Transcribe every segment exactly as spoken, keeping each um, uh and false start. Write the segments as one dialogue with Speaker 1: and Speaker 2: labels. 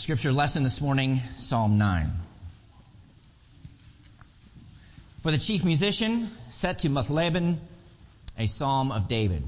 Speaker 1: Scripture lesson this morning, Psalm nine. For the chief musician, set to Muthlabben, a psalm of David.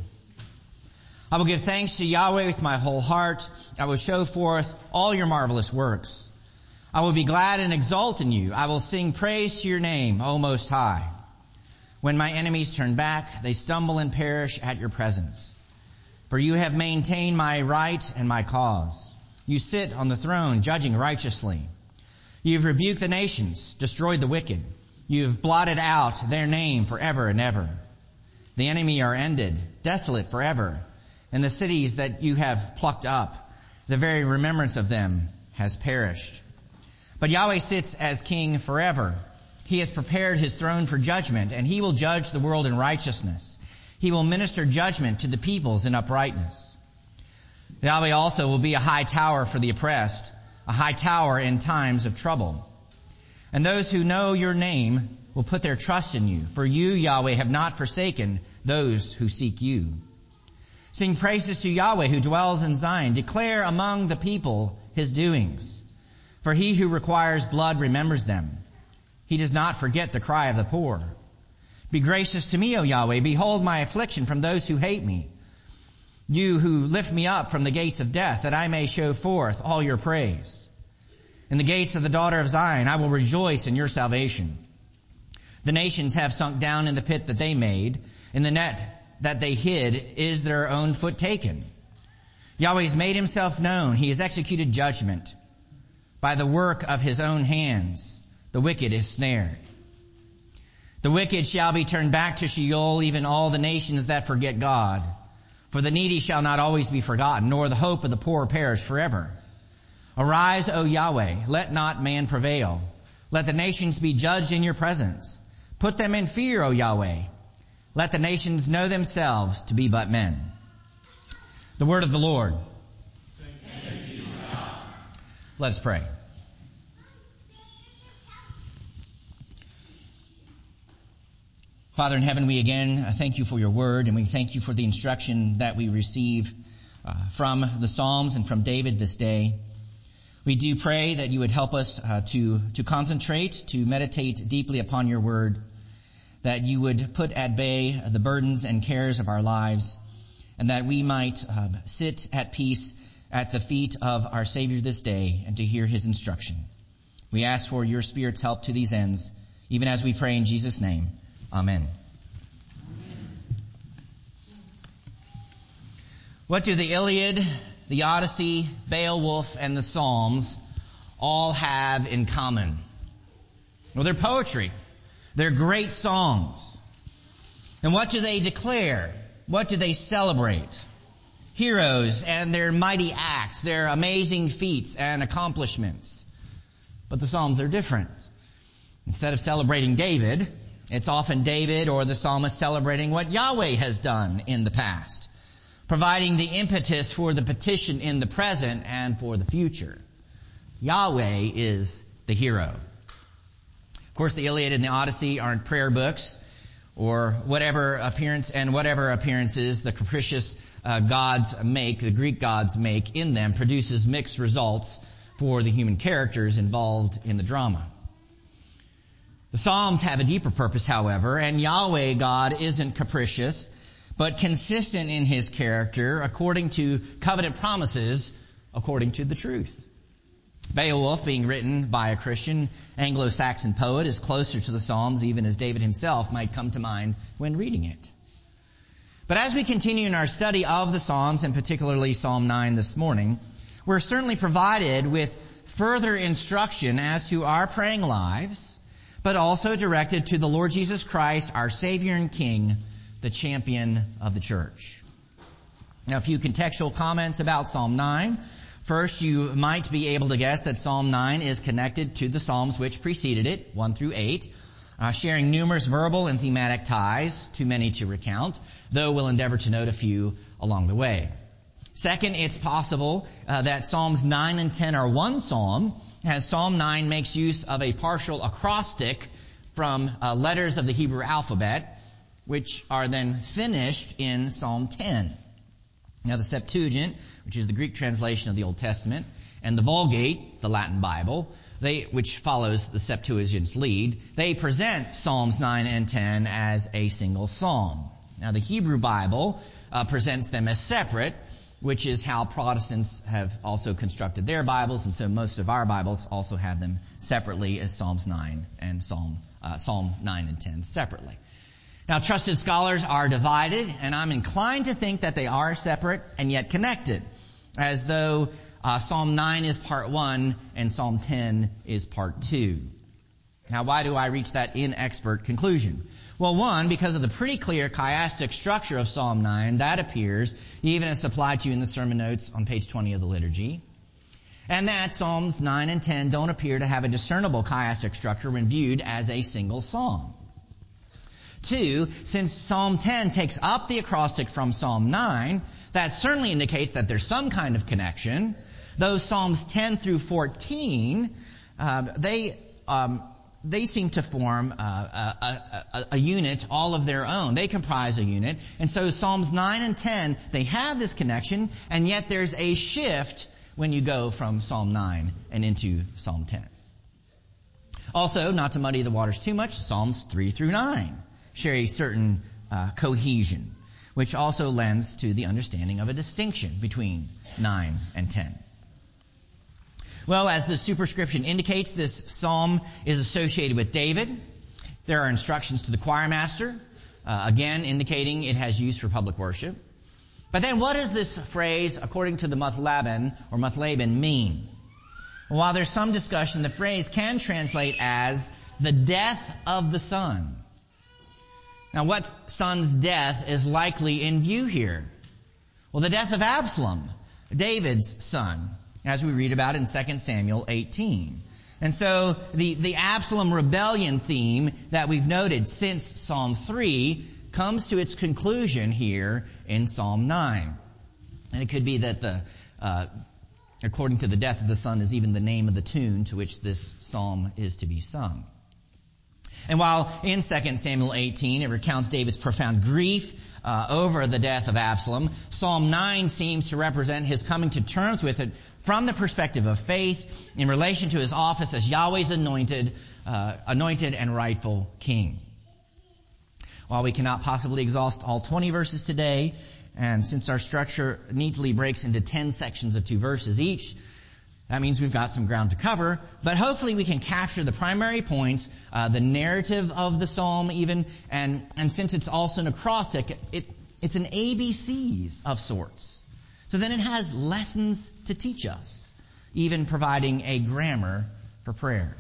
Speaker 1: I will give thanks to Yahweh with my whole heart. I will show forth all your marvelous works. I will be glad and exult in you. I will sing praise to your name, O Most High. When my enemies turn back, they stumble and perish at your presence. For you have maintained my right and my cause. You sit on the throne, judging righteously. You have rebuked the nations, destroyed the wicked. You have blotted out their name forever and ever. The enemy are ended, desolate forever. And the cities that you have plucked up, the very remembrance of them has perished. But Yahweh sits as king forever. He has prepared his throne for judgment, and he will judge the world in righteousness. He will minister judgment to the peoples in uprightness. Yahweh also will be a high tower for the oppressed, a high tower in times of trouble. And those who know your name will put their trust in you, for you, Yahweh, have not forsaken those who seek you. Sing praises to Yahweh who dwells in Zion. Declare among the people his doings. For he who requires blood remembers them. He does not forget the cry of the poor. Be gracious to me, O Yahweh. Behold my affliction from those who hate me. You who lift me up from the gates of death, that I may show forth all your praise. In the gates of the daughter of Zion, I will rejoice in your salvation. The nations have sunk down in the pit that they made. In the net that they hid is their own foot taken. Yahweh has made himself known. He has executed judgment. By the work of his own hands, the wicked is snared. The wicked shall be turned back to Sheol, even all the nations that forget God. For the needy shall not always be forgotten, nor the hope of the poor perish forever. Arise, O Yahweh, let not man prevail. Let the nations be judged in your presence. Put them in fear, O Yahweh. Let the nations know themselves to be but men. The word of the Lord. Thanks be to God. Let us pray. Father in heaven, we again thank you for your word, and we thank you for the instruction that we receive uh, from the Psalms and from David this day. We do pray that you would help us uh, to, to concentrate, to meditate deeply upon your word, that you would put at bay the burdens and cares of our lives, and that we might uh, sit at peace at the feet of our Savior this day and to hear his instruction. We ask for your Spirit's help to these ends, even as we pray in Jesus' name. Amen. Amen. What do the Iliad, the Odyssey, Beowulf, and the Psalms all have in common? Well, they're poetry. They're great songs. And what do they declare? What do they celebrate? Heroes and their mighty acts, their amazing feats and accomplishments. But the Psalms are different. Instead of celebrating David, it's often David or the psalmist celebrating what Yahweh has done in the past, providing the impetus for the petition in the present and for the future. Yahweh is the hero. Of course, the Iliad and the Odyssey aren't prayer books or whatever appearance and whatever appearances the capricious uh, gods make, the Greek gods make in them, produces mixed results for the human characters involved in the drama. The Psalms have a deeper purpose, however, and Yahweh God isn't capricious, but consistent in his character according to covenant promises, according to the truth. Beowulf, being written by a Christian Anglo-Saxon poet, is closer to the Psalms even as David himself might come to mind when reading it. But as we continue in our study of the Psalms, and particularly Psalm nine this morning, we're certainly provided with further instruction as to our praying lives, but also directed to the Lord Jesus Christ, our Savior and King, the champion of the church. Now, a few contextual comments about Psalm nine. First, you might be able to guess that Psalm nine is connected to the Psalms which preceded it, one through eight, uh, sharing numerous verbal and thematic ties, too many to recount, though we'll endeavor to note a few along the way. Second, it's possible uh, that Psalms nine and ten are one psalm, as Psalm nine makes use of a partial acrostic from uh, letters of the Hebrew alphabet, which are then finished in Psalm ten. Now the Septuagint, which is the Greek translation of the Old Testament, and the Vulgate, the Latin Bible, they, which follows the Septuagint's lead, they present Psalms nine and ten as a single psalm. Now the Hebrew Bible uh, presents them as separate, which is how Protestants have also constructed their Bibles, and so most of our Bibles also have them separately as Psalms nine and Psalm, uh, Psalm nine and ten separately. Now trusted scholars are divided, and I'm inclined to think that they are separate and yet connected, as though uh, Psalm nine is part one and Psalm ten is part two. Now why do I reach that inexpert conclusion? Well, one, because of the pretty clear chiastic structure of Psalm nine, that appears even as supplied to you in the sermon notes on page twenty of the liturgy. And that Psalms nine and ten don't appear to have a discernible chiastic structure when viewed as a single psalm. Two, since Psalm ten takes up the acrostic from Psalm nine, that certainly indicates that there's some kind of connection. Those Psalms ten through fourteen, uh, they... Um, They seem to form uh, a, a, a unit all of their own. They comprise a unit. And so Psalms nine and ten, they have this connection, and yet there's a shift when you go from Psalm nine and into Psalm ten. Also, not to muddy the waters too much, Psalms three through nine share a certain uh, cohesion, which also lends to the understanding of a distinction between nine and ten. Well, as the superscription indicates, this psalm is associated with David. There are instructions to the choir master, uh, again indicating it has use for public worship. But then what does this phrase, according to the Mathlaben or Mathlaben, mean? Well, while there's some discussion, the phrase can translate as the death of the son. Now, what son's death is likely in view here? Well, the death of Absalom, David's son, as we read about in Second Samuel eighteen. And so the, the Absalom rebellion theme that we've noted since Psalm three comes to its conclusion here in Psalm nine. And it could be that the, uh, according to the death of the son is even the name of the tune to which this psalm is to be sung. And while in Second Samuel eighteen it recounts David's profound grief uh, over the death of Absalom, Psalm nine seems to represent his coming to terms with it from the perspective of faith in relation to his office as Yahweh's anointed, uh, anointed and rightful king. While we cannot possibly exhaust all twenty verses today, and since our structure neatly breaks into ten sections of two verses each, that means we've got some ground to cover, but hopefully we can capture the primary points, uh, the narrative of the psalm even, and, and since it's also an acrostic, it, it's an A B Cs of sorts. So then it has lessons to teach us, even providing a grammar for prayer.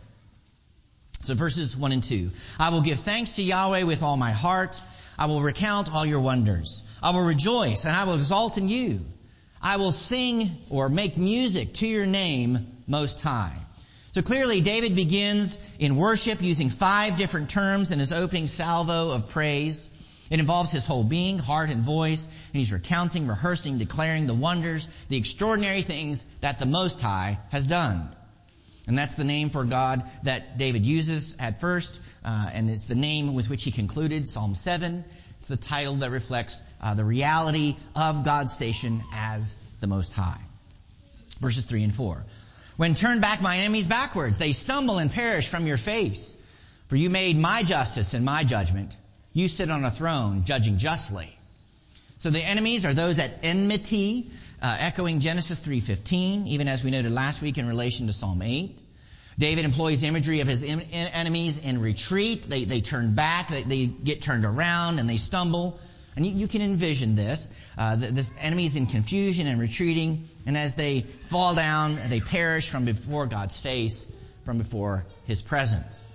Speaker 1: So verses one and two. I will give thanks to Yahweh with all my heart. I will recount all your wonders. I will rejoice and I will exalt in you. I will sing or make music to your name most high. So clearly David begins in worship using five different terms in his opening salvo of praise. It involves his whole being, heart and voice, and he's recounting, rehearsing, declaring the wonders, the extraordinary things that the Most High has done. And that's the name for God that David uses at first, uh, and it's the name with which he concluded Psalm seven. It's the title that reflects uh, the reality of God's station as the Most High. Verses three and four. When turned back my enemies backwards, they stumble and perish from your face. For you made my justice and my judgment. You sit on a throne, judging justly. So the enemies are those at enmity, uh, echoing Genesis three fifteen, even as we noted last week in relation to Psalm eight. David employs imagery of his em- enemies in retreat. They, they turn back, they, they get turned around, and they stumble. And you, you can envision this. Uh, the, the enemies in confusion and retreating, and as they fall down, they perish from before God's face, from before His presence.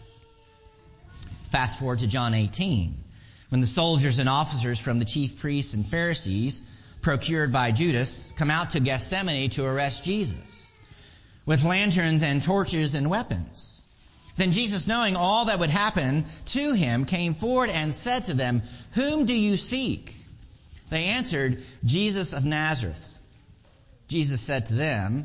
Speaker 1: Fast forward to John eighteen. When the soldiers and officers from the chief priests and Pharisees, procured by Judas, come out to Gethsemane to arrest Jesus, with lanterns and torches and weapons. Then Jesus, knowing all that would happen to him, came forward and said to them, "Whom do you seek?" They answered, "Jesus of Nazareth." Jesus said to them,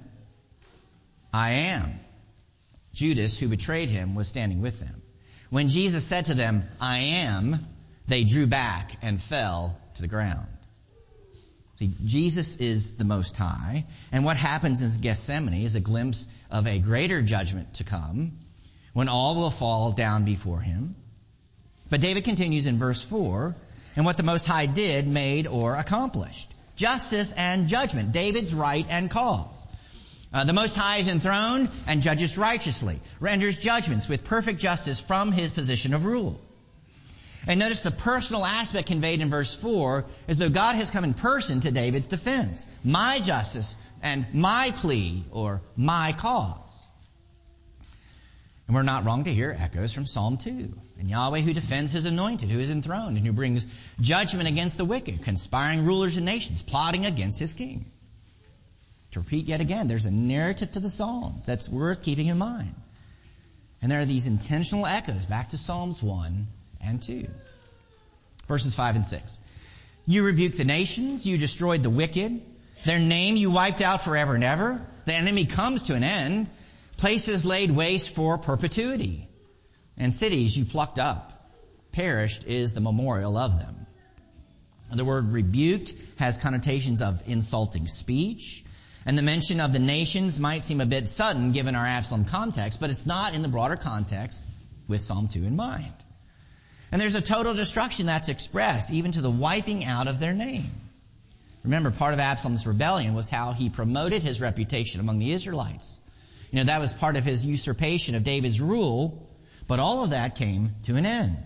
Speaker 1: "I am." Judas, who betrayed him, was standing with them. When Jesus said to them, "I am," they drew back and fell to the ground. See, Jesus is the Most High, and what happens in Gethsemane is a glimpse of a greater judgment to come, when all will fall down before him. But David continues in verse four, and what the Most High did, made, or accomplished. Justice and judgment, David's right and cause. Uh, the Most High is enthroned and judges righteously, renders judgments with perfect justice from his position of rule. And notice the personal aspect conveyed in verse four, as though God has come in person to David's defense. My justice and my plea, or my cause. And we're not wrong to hear echoes from Psalm two. And Yahweh who defends his anointed, who is enthroned, and who brings judgment against the wicked, conspiring rulers and nations, plotting against his king. To repeat yet again, there's a narrative to the Psalms that's worth keeping in mind. And there are these intentional echoes back to Psalms one and two. Verses five and six. You rebuked the nations, you destroyed the wicked. Their name you wiped out forever and ever. The enemy comes to an end. Places laid waste for perpetuity. And cities you plucked up. Perished is the memorial of them. The word rebuked has connotations of insulting speech. And the mention of the nations might seem a bit sudden given our Absalom context, but it's not in the broader context with Psalm two in mind. And there's a total destruction that's expressed, even to the wiping out of their name. Remember, part of Absalom's rebellion was how he promoted his reputation among the Israelites. You know, that was part of his usurpation of David's rule, but all of that came to an end.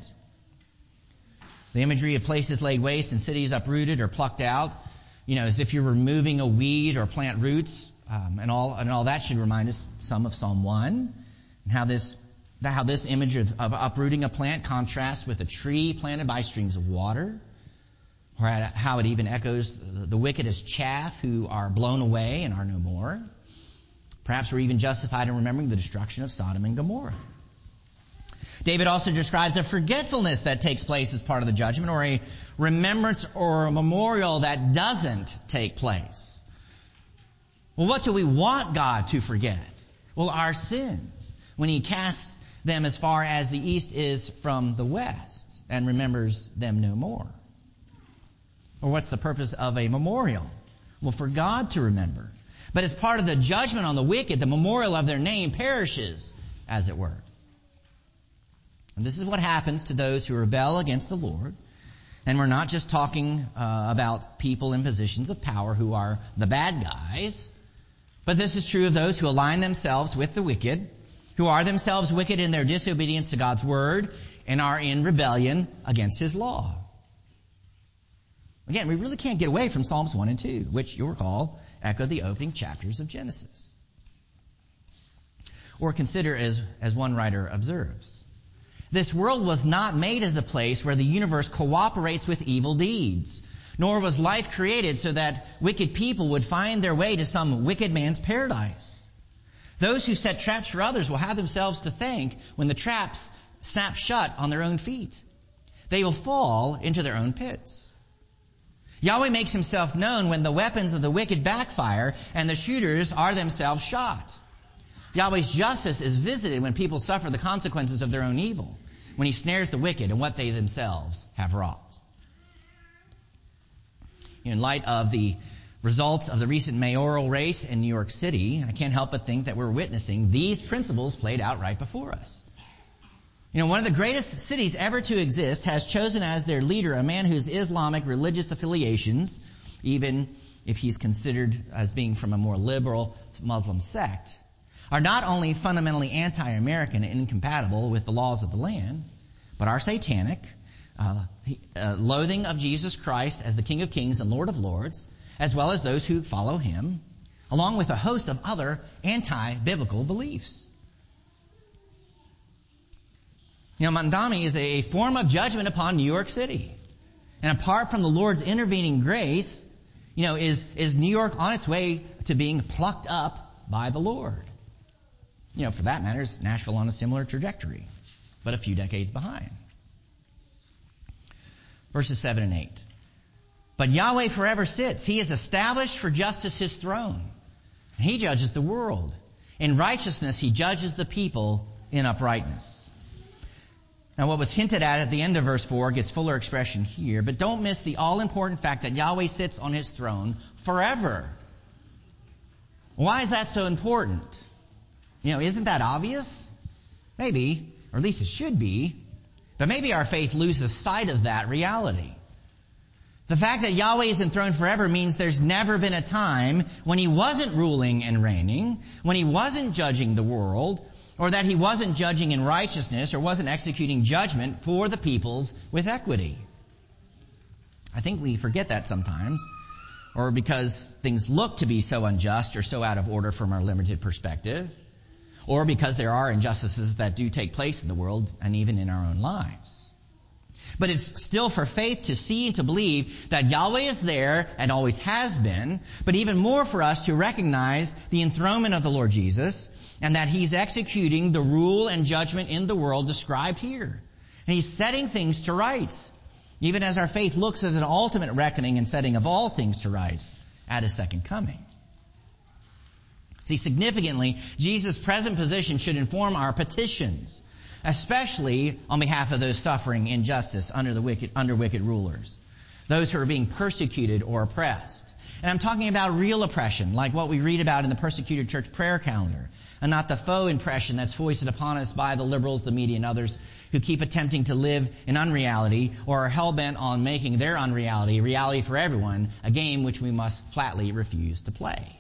Speaker 1: The imagery of places laid waste and cities uprooted or plucked out, you know, as if you're removing a weed or plant roots, um, and all and all that should remind us some of Psalm one, and how this how this image of, of uprooting a plant contrasts with a tree planted by streams of water, or how it even echoes the wicked as chaff who are blown away and are no more. Perhaps we're even justified in remembering the destruction of Sodom and Gomorrah. David also describes a forgetfulness that takes place as part of the judgment, or a remembrance or a memorial that doesn't take place. Well, what do we want God to forget? Well, our sins, when he casts them as far as the east is from the west and remembers them no more. Or what's the purpose of a memorial? Well, for God to remember. But as part of the judgment on the wicked, the memorial of their name perishes, as it were. And this is what happens to those who rebel against the Lord. And we're not just talking uh, about people in positions of power who are the bad guys, but this is true of those who align themselves with the wicked, who are themselves wicked in their disobedience to God's word, and are in rebellion against his law. Again, we really can't get away from Psalms one and two, which you'll recall echo the opening chapters of Genesis. Or consider as, as one writer observes, this world was not made as a place where the universe cooperates with evil deeds, nor was life created so that wicked people would find their way to some wicked man's paradise. Those who set traps for others will have themselves to thank when the traps snap shut on their own feet. They will fall into their own pits. Yahweh makes himself known when the weapons of the wicked backfire and the shooters are themselves shot. Yahweh's justice is visited when people suffer the consequences of their own evil, when he snares the wicked and what they themselves have wrought. In light of the results of the recent mayoral race in New York City, I can't help but think that we're witnessing these principles played out right before us. You know, one of the greatest cities ever to exist has chosen as their leader a man whose Islamic religious affiliations, even if he's considered as being from a more liberal Muslim sect, are not only fundamentally anti-American and incompatible with the laws of the land, but are satanic, uh, uh, loathing of Jesus Christ as the King of Kings and Lord of Lords, as well as those who follow him, along with a host of other anti-biblical beliefs. You know, Mamdani is a form of judgment upon New York City. And apart from the Lord's intervening grace, you know, is, is New York on its way to being plucked up by the Lord? You know, for that matter, is Nashville on a similar trajectory, but a few decades behind. Verses seven and eight. But Yahweh forever sits. He is established for justice his throne. He judges the world. In righteousness he judges the people in uprightness. Now what was hinted at at the end of verse four gets fuller expression here, but don't miss the all-important fact that Yahweh sits on His throne forever. Why is that so important? You know, isn't that obvious? Maybe, or at least it should be, but maybe our faith loses sight of that reality. The fact that Yahweh is enthroned forever means there's never been a time when He wasn't ruling and reigning, when He wasn't judging the world, or that He wasn't judging in righteousness or wasn't executing judgment for the peoples with equity. I think we forget that sometimes, or because things look to be so unjust or so out of order from our limited perspective, or because there are injustices that do take place in the world and even in our own lives. But it's still for faith to see and to believe that Yahweh is there and always has been, but even more for us to recognize the enthronement of the Lord Jesus and that He's executing the rule and judgment in the world described here. And He's setting things to rights, even as our faith looks at an ultimate reckoning and setting of all things to rights at His second coming. See, significantly, Jesus' present position should inform our petitions, especially on behalf of those suffering injustice under the wicked, under wicked rulers, those who are being persecuted or oppressed. And I'm talking about real oppression, like what we read about in the persecuted church prayer calendar, and not the faux impression that's foisted upon us by the liberals, the media, and others who keep attempting to live in unreality or are hell-bent on making their unreality a reality for everyone, a game which we must flatly refuse to play.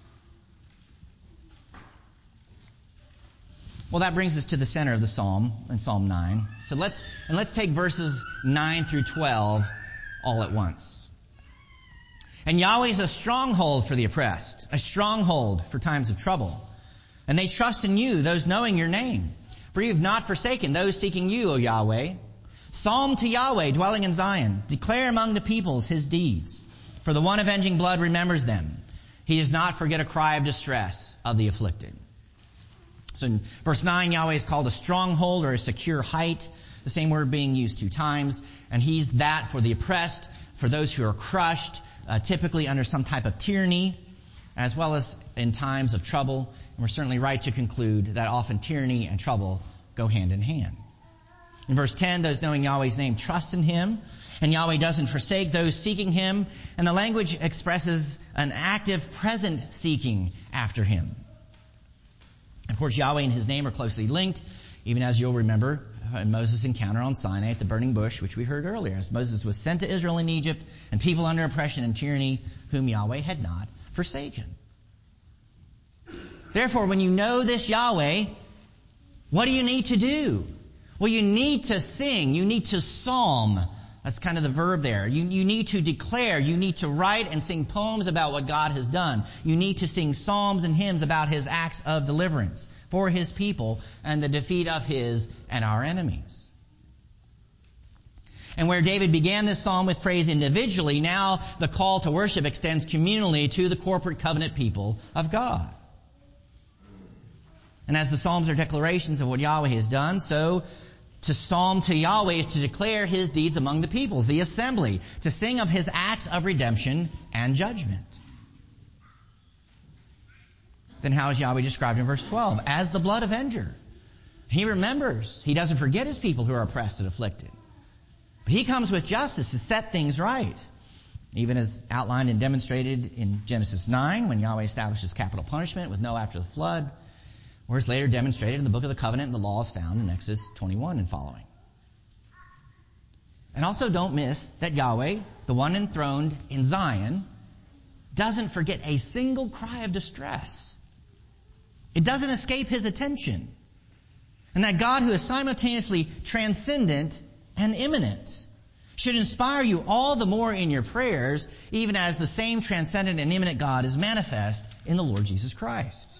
Speaker 1: Well, that brings us to the center of the psalm in Psalm nine. So let's and let's take verses nine through twelve all at once. And Yahweh is a stronghold for the oppressed, a stronghold for times of trouble. And they trust in you, those knowing your name. For you have not forsaken those seeking you, O Yahweh. Psalm to Yahweh, dwelling in Zion. Declare among the peoples His deeds. For the one avenging blood remembers them. He does not forget a cry of distress of the afflicted. So in verse nine, Yahweh is called a stronghold or a secure height, the same word being used two times. And He's that for the oppressed, for those who are crushed, uh, typically under some type of tyranny, as well as in times of trouble. And we're certainly right to conclude that often tyranny and trouble go hand in hand. In verse ten, those knowing Yahweh's name trust in Him, and Yahweh doesn't forsake those seeking Him. And the language expresses an active present seeking after Him. Of course, Yahweh and His name are closely linked, even as you'll remember in Moses' encounter on Sinai at the burning bush, which we heard earlier, as Moses was sent to Israel in Egypt and people under oppression and tyranny whom Yahweh had not forsaken. Therefore, when you know this Yahweh, what do you need to do? Well, you need to sing. You need to psalm. That's kind of the verb there. You, you need to declare. You need to write and sing poems about what God has done. You need to sing psalms and hymns about His acts of deliverance for His people and the defeat of His and our enemies. And where David began this psalm with praise individually, now the call to worship extends communally to the corporate covenant people of God. And as the psalms are declarations of what Yahweh has done, so to psalm to Yahweh is to declare His deeds among the peoples, the assembly, to sing of His acts of redemption and judgment. Then how is Yahweh described in verse twelve? As the blood avenger. He remembers. He doesn't forget His people who are oppressed and afflicted. But He comes with justice to set things right. Even as outlined and demonstrated in Genesis nine, when Yahweh establishes capital punishment with Noah after the flood, or is later demonstrated in the book of the covenant and the laws found in Exodus twenty-one and following. And also don't miss that Yahweh, the one enthroned in Zion, doesn't forget a single cry of distress. It doesn't escape His attention. And that God, who is simultaneously transcendent and immanent, should inspire you all the more in your prayers, even as the same transcendent and immanent God is manifest in the Lord Jesus Christ.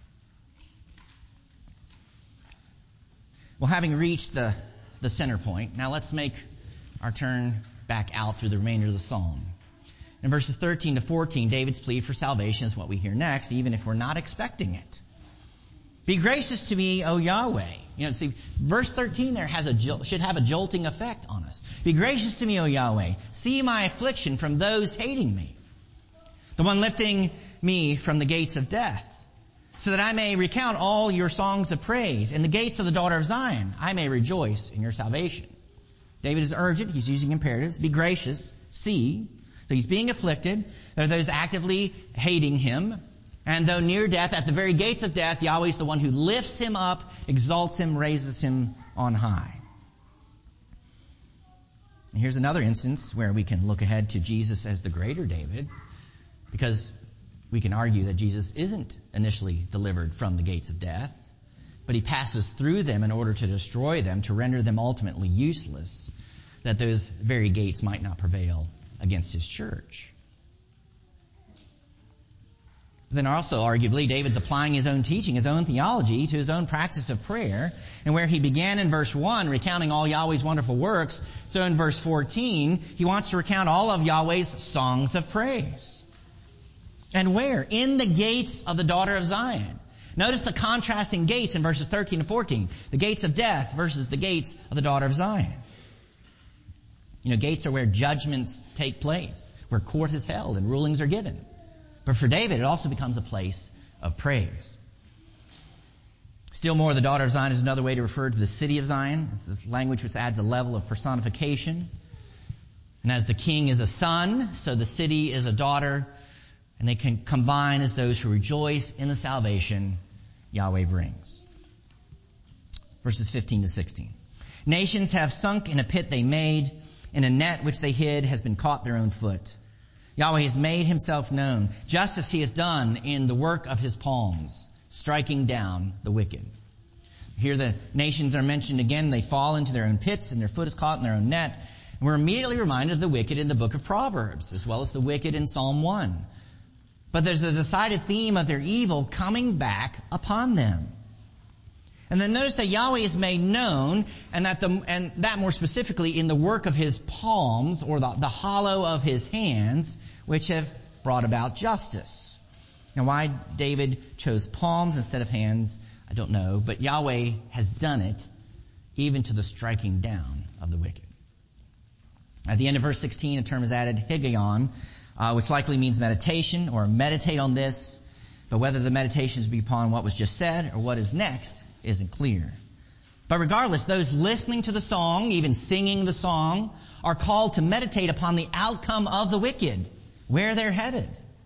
Speaker 1: Well, having reached the, the center point, now let's make our turn back out through the remainder of the psalm. In verses thirteen to fourteen, David's plea for salvation is what we hear next, even if we're not expecting it. Be gracious to me, O Yahweh. You know, see, verse thirteen there has a should have a jolting effect on us. Be gracious to me, O Yahweh. See my affliction from those hating me, the one lifting me from the gates of death. so that I may recount all your songs of praise. In the gates of the daughter of Zion, I may rejoice in your salvation. David is urgent. He's using imperatives. Be gracious. See. So he's being afflicted. There are those actively hating him. And though near death, at the very gates of death, Yahweh is the one who lifts him up, exalts him, raises him on high. And here's another instance where we can look ahead to Jesus as the greater David, because we can argue that Jesus isn't initially delivered from the gates of death, but he passes through them in order to destroy them, to render them ultimately useless, that those very gates might not prevail against his church. Then also, arguably, David's applying his own teaching, his own theology to his own practice of prayer. And where he began in verse one, recounting all Yahweh's wonderful works, so in verse fourteen, he wants to recount all of Yahweh's songs of praise. And where? In the gates of the daughter of Zion. Notice the contrasting gates in verses thirteen and fourteen. The gates of death versus the gates of the daughter of Zion. You know, gates are where judgments take place, where court is held and rulings are given. But for David, it also becomes a place of praise. Still more, the daughter of Zion is another way to refer to the city of Zion. It's this language which adds a level of personification. And as the king is a son, so the city is a daughter, and they can combine as those who rejoice in the salvation Yahweh brings. Verses fifteen to sixteen. Nations have sunk in a pit they made, in a net which they hid has been caught their own foot. Yahweh has made himself known, just as he has done in the work of his palms, striking down the wicked. Here the nations are mentioned again. They fall into their own pits, and their foot is caught in their own net. And we're immediately reminded of the wicked in the book of Proverbs, as well as the wicked in Psalm one. But there's a decided theme of their evil coming back upon them. And then notice that Yahweh is made known, and that the and that more specifically in the work of his palms, or the, the hollow of his hands, which have brought about justice. Now, why David chose palms instead of hands, I don't know, but Yahweh has done it, even to the striking down of the wicked. At the end of verse sixteen, a term is added, higgaion, uh, which likely means meditation or meditate on this. But whether the meditation is be upon what was just said or what is next isn't clear. But regardless, those listening to the song, even singing the song, are called to meditate upon the outcome of the wicked, where they're headed.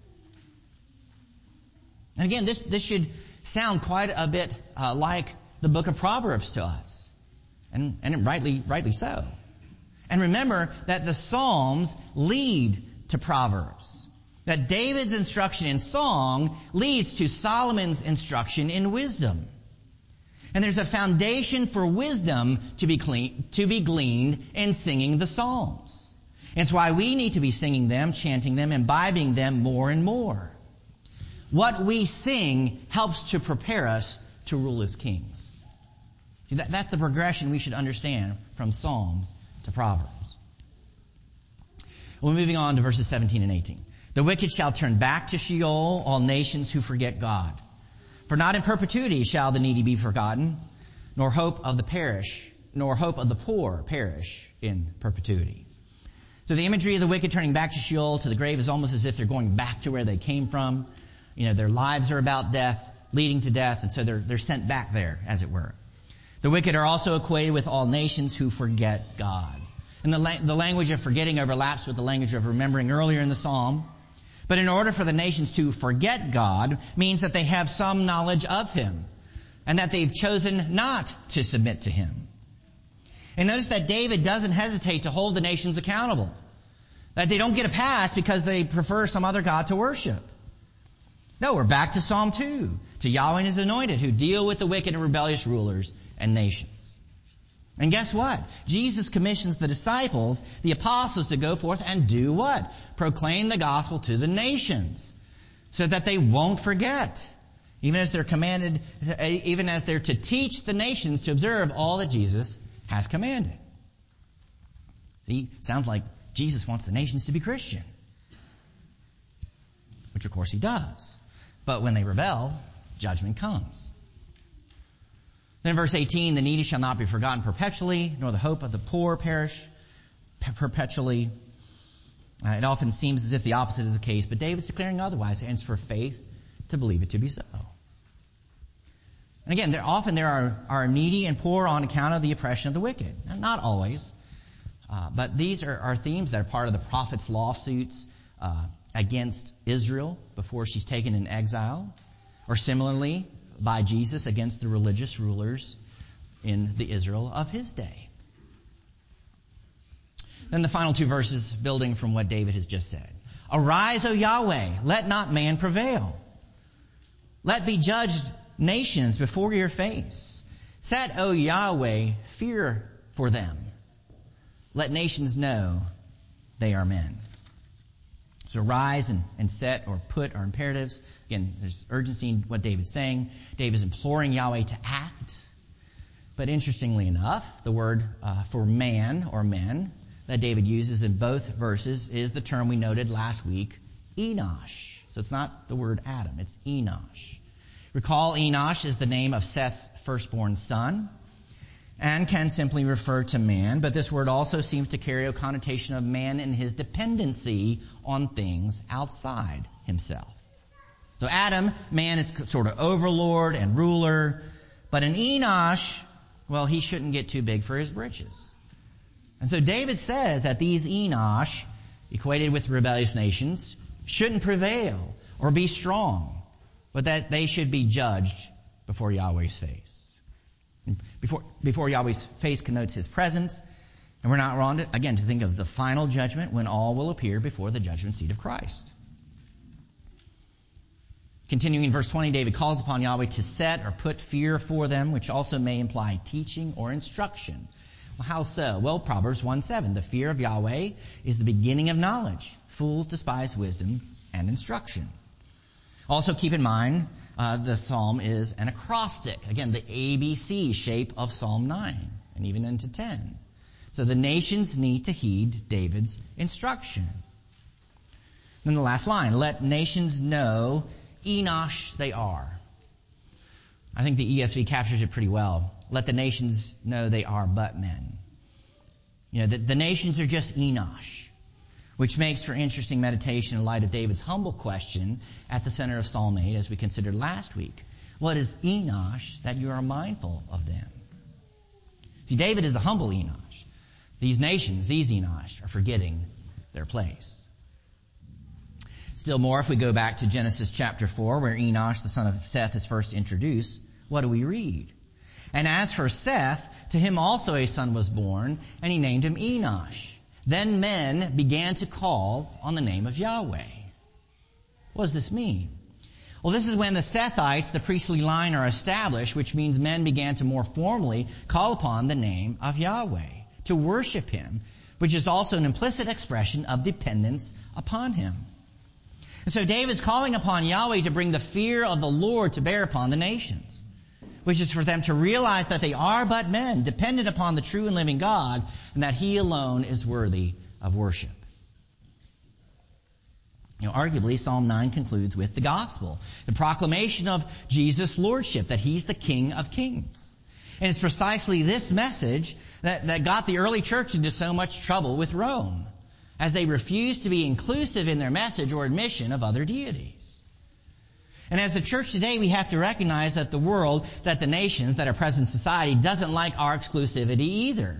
Speaker 1: And again, this, this should sound quite a bit uh, like the book of Proverbs to us. And, and rightly, rightly so. And remember that the Psalms lead to Proverbs. That David's instruction in song leads to Solomon's instruction in wisdom. And there's a foundation for wisdom to be clean, to be gleaned in singing the Psalms. And it's why we need to be singing them, chanting them, imbibing them more and more. What we sing helps to prepare us to rule as kings. That, that's the progression we should understand from Psalms to Proverbs. We're moving on to verses seventeen and eighteen. The wicked shall turn back to Sheol, all nations who forget God. For not in perpetuity shall the needy be forgotten, nor hope of the perish, nor hope of the poor perish in perpetuity. So the imagery of the wicked turning back to Sheol, to the grave, is almost as if they're going back to where they came from. You know, their lives are about death, leading to death, and so they're, they're sent back there, as it were. The wicked are also equated with all nations who forget God. And the, la- the language of forgetting overlaps with the language of remembering earlier in the psalm. But in order for the nations to forget God means that they have some knowledge of Him, and that they've chosen not to submit to Him. And notice that David doesn't hesitate to hold the nations accountable. That they don't get a pass because they prefer some other God to worship. No, we're back to Psalm two, to Yahweh and His anointed, who deal with the wicked and rebellious rulers and nations. And guess what? Jesus commissions the disciples, the apostles, to go forth and do what? Proclaim the gospel to the nations, so that they won't forget. Even as they're commanded, even as they're to teach the nations to observe all that Jesus has commanded. See, it sounds like Jesus wants the nations to be Christian. Which of course He does. But when they rebel, judgment comes. Then in verse eighteen, the needy shall not be forgotten perpetually, nor the hope of the poor perish perpetually. Uh, it often seems as if the opposite is the case, but David's declaring otherwise, and it's for faith to believe it to be so. And again, there, often there are, are needy and poor on account of the oppression of the wicked. Now, not always. Uh, but these are, are themes that are part of the prophet's lawsuits uh, against Israel before she's taken in exile. Or similarly, by Jesus against the religious rulers in the Israel of his day. Then the final two verses, building from what David has just said. Arise, O Yahweh, let not man prevail. Let be judged nations before your face. Set, O Yahweh, fear for them. Let nations know they are men. So rise and, and set or put are imperatives. Again, there's urgency in what David's saying. David is imploring Yahweh to act. But interestingly enough, the word uh, for man or men that David uses in both verses is the term we noted last week, Enosh. So it's not the word Adam, it's Enosh. Recall Enosh is the name of Seth's firstborn son and can simply refer to man, but this word also seems to carry a connotation of man in his dependency on things outside himself. So Adam, man is sort of overlord and ruler, but in Enosh, well, he shouldn't get too big for his britches. And so David says that these Enosh, equated with rebellious nations, shouldn't prevail or be strong, but that they should be judged before Yahweh's face. Before, before Yahweh's face connotes his presence, and we're not wrong, to, again, to think of the final judgment when all will appear before the judgment seat of Christ. Continuing in verse twenty, David calls upon Yahweh to set or put fear for them, which also may imply teaching or instruction. Well, how so? Well, Proverbs one seven, the fear of Yahweh is the beginning of knowledge. Fools despise wisdom and instruction. Also keep in mind, uh, the psalm is an acrostic. Again, the A B C shape of Psalm nine and even into ten. So the nations need to heed David's instruction. Then the last line, let nations know Enosh they are. I think the E S V captures it pretty well. Let the nations know they are but men. You know, the, the nations are just Enosh, which makes for interesting meditation in light of David's humble question at the center of Psalm eight, as we considered last week. What is Enosh that you are mindful of them? See, David is a humble Enosh. These nations, these Enosh, are forgetting their place. Still more, if we go back to Genesis chapter four, where Enosh, the son of Seth, is first introduced, what do we read? And as for Seth, to him also a son was born, and he named him Enosh. Then men began to call on the name of Yahweh. What does this mean? Well, this is when the Sethites, the priestly line, are established, which means men began to more formally call upon the name of Yahweh, to worship him, which is also an implicit expression of dependence upon him. And so David's calling upon Yahweh to bring the fear of the Lord to bear upon the nations, which is for them to realize that they are but men, dependent upon the true and living God, and that he alone is worthy of worship. You know, arguably, Psalm nine concludes with the gospel, the proclamation of Jesus' lordship, that he's the King of kings. And it's precisely this message that, that got the early church into so much trouble with Rome, as they refused to be inclusive in their message or admission of other deities. And as the church today, we have to recognize that the world, that the nations, that our present society doesn't like our exclusivity either.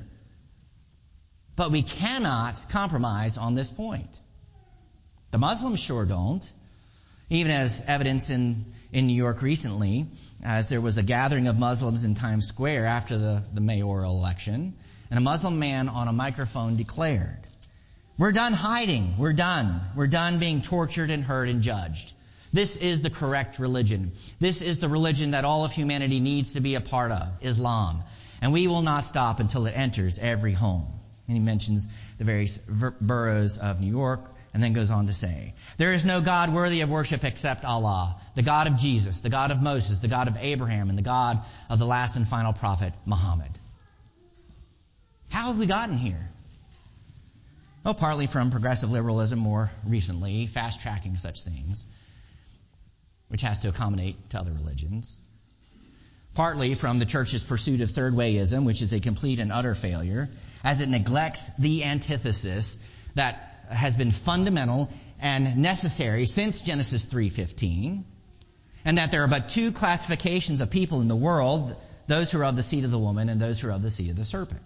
Speaker 1: But we cannot compromise on this point. The Muslims sure don't. Even as evidence in, in New York recently, as there was a gathering of Muslims in Times Square after the, the mayoral election, and a Muslim man on a microphone declared, "We're done hiding. We're done. We're done being tortured and hurt and judged. This is the correct religion. This is the religion that all of humanity needs to be a part of, Islam. And we will not stop until it enters every home." And he mentions the various boroughs of New York, and then goes on to say, "There is no God worthy of worship except Allah, the God of Jesus, the God of Moses, the God of Abraham, and the God of the last and final prophet, Muhammad." How have we gotten here? Well, partly from progressive liberalism more recently, fast-tracking such things, which has to accommodate to other religions. Partly from the church's pursuit of third wayism, which is a complete and utter failure, as it neglects the antithesis that has been fundamental and necessary since Genesis three fifteen. and that there are but two classifications of people in the world, those who are of the seed of the woman and those who are of the seed of the serpent.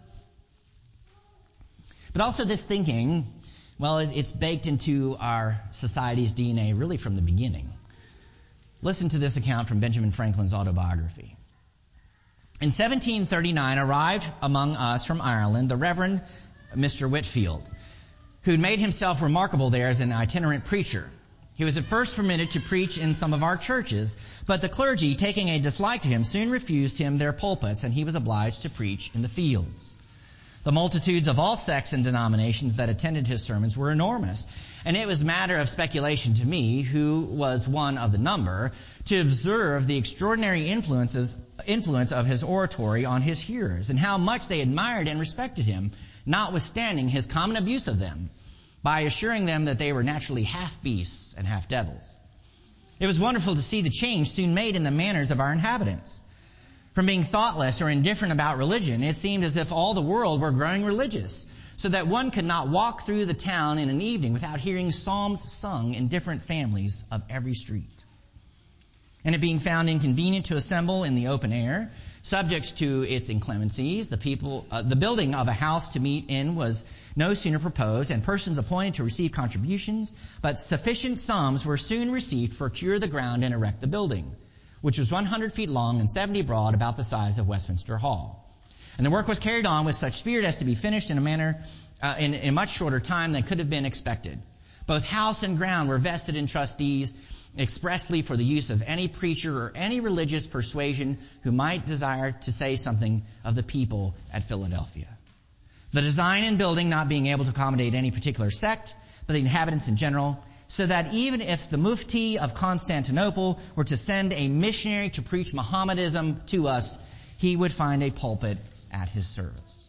Speaker 1: But also this thinking, well, it's baked into our society's D N A really from the beginning. Listen to this account from Benjamin Franklin's autobiography. In seventeen thirty-nine arrived among us from Ireland the Reverend Mister Whitefield, who had made himself remarkable there as an itinerant preacher. He was at first permitted to preach in some of our churches, but the clergy, taking a dislike to him, soon refused him their pulpits, and he was obliged to preach in the fields. The multitudes of all sects and denominations that attended his sermons were enormous, and it was matter of speculation to me, who was one of the number, to observe the extraordinary influences, influence of his oratory on his hearers, and how much they admired and respected him, notwithstanding his common abuse of them, by assuring them that they were naturally half beasts and half devils. It was wonderful to see the change soon made in the manners of our inhabitants. From being thoughtless or indifferent about religion, it seemed as if all the world were growing religious, so that one could not walk through the town in an evening without hearing psalms sung in different families of every street. And it being found inconvenient to assemble in the open air, subject to its inclemencies, the people, uh, the building of a house to meet in was no sooner proposed, and persons appointed to receive contributions, but sufficient sums were soon received for cure the ground and erect the building, which was one hundred feet long and seventy broad, about the size of Westminster Hall. And the work was carried on with such spirit as to be finished in a manner, uh, in, in a much shorter time than could have been expected. Both house and ground were vested in trustees expressly for the use of any preacher or any religious persuasion who might desire to say something of the people at Philadelphia. The design and building not being able to accommodate any particular sect, but the inhabitants in general, so that even if the Mufti of Constantinople were to send a missionary to preach Mohammedanism to us, he would find a pulpit at his service.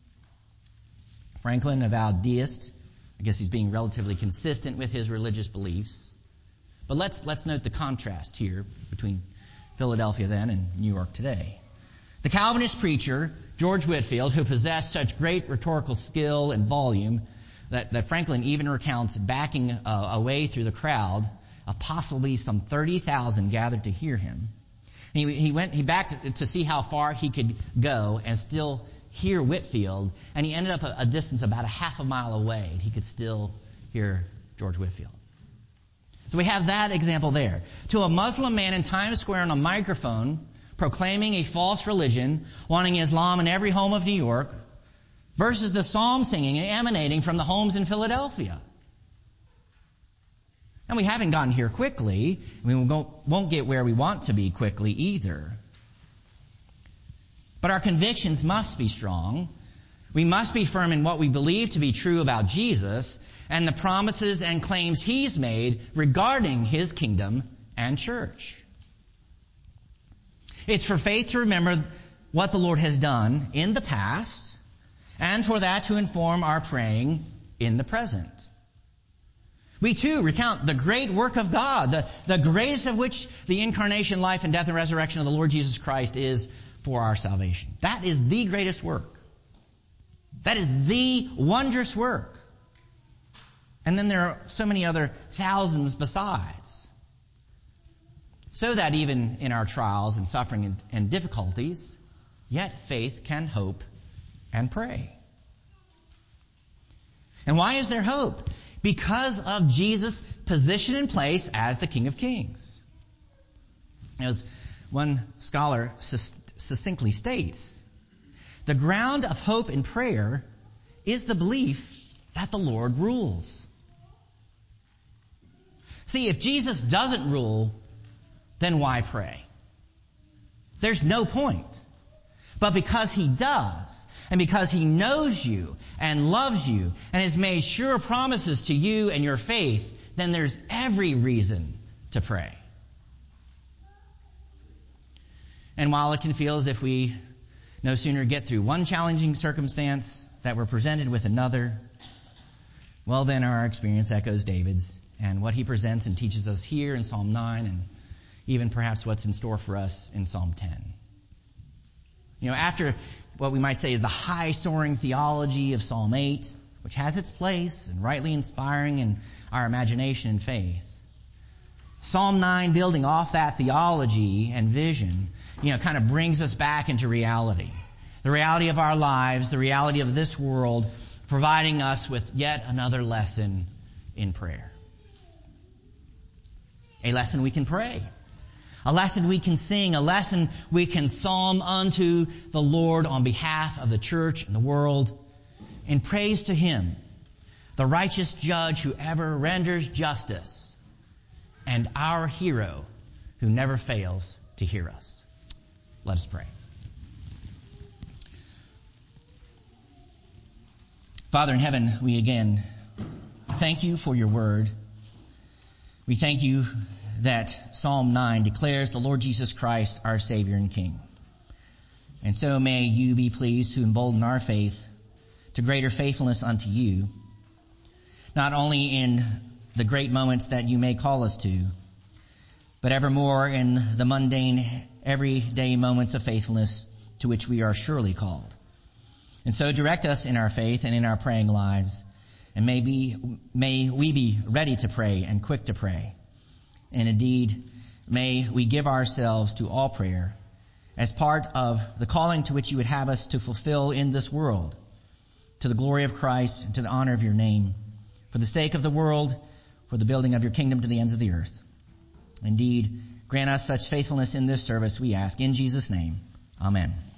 Speaker 1: Franklin, a avowed deist, I guess he's being relatively consistent with his religious beliefs. But let's let's note the contrast here between Philadelphia then and New York today. The Calvinist preacher, George Whitefield, who possessed such great rhetorical skill and volume that, that Franklin even recounts backing uh, away through the crowd, uh, possibly some thirty thousand gathered to hear him. He, he went, he backed to see how far he could go and still hear Whitefield, and he ended up a, a distance about a half a mile away, and he could still hear George Whitefield. So we have that example there. To a Muslim man in Times Square on a microphone, proclaiming a false religion, wanting Islam in every home of New York, versus the psalm singing emanating from the homes in Philadelphia. And we haven't gotten here quickly. We won't get where we want to be quickly either. But our convictions must be strong. We must be firm in what we believe to be true about Jesus and the promises and claims He's made regarding His kingdom and church. It's for faith to remember what the Lord has done in the past, and for that to inform our praying in the present. We too recount the great work of God, the, the greatest of which the incarnation, life, and death and resurrection of the Lord Jesus Christ is for our salvation. That is the greatest work. That is the wondrous work. And then there are so many other thousands besides. So that even in our trials and suffering and, and difficulties, yet faith can hope and pray. And why is there hope? Because of Jesus' position and place as the King of Kings. As one scholar succinctly states, the ground of hope in prayer is the belief that the Lord rules. See, if Jesus doesn't rule, then why pray? There's no point. But because He does, and because He knows you and loves you and has made sure promises to you and your faith, then there's every reason to pray. And while it can feel as if we no sooner get through one challenging circumstance that we're presented with another, well then our experience echoes David's and what he presents and teaches us here in Psalm nine, and even perhaps what's in store for us in Psalm ten. You know, after what we might say is the high-soaring theology of Psalm eight, which has its place and rightly inspiring in our imagination and faith, Psalm nine, building off that theology and vision, you know, kind of brings us back into reality. The reality of our lives, the reality of this world, providing us with yet another lesson in prayer. A lesson we can pray. A lesson we can sing. A lesson we can psalm unto the Lord on behalf of the church and the world in praise to Him, the righteous judge who ever renders justice, and our hero who never fails to hear us. Let us pray. Father in heaven, we again thank you for your word. We thank you that Psalm nine declares the Lord Jesus Christ our Savior and King. And so may you be pleased to embolden our faith to greater faithfulness unto you, not only in the great moments that you may call us to, but evermore in the mundane, everyday moments of faithfulness to which we are surely called. And so direct us in our faith and in our praying lives, and may, be, may we be ready to pray and quick to pray. And indeed, may we give ourselves to all prayer as part of the calling to which you would have us to fulfill in this world, to the glory of Christ and to the honor of your name, for the sake of the world, for the building of your kingdom to the ends of the earth. Indeed, grant us such faithfulness in this service, we ask in Jesus' name. Amen.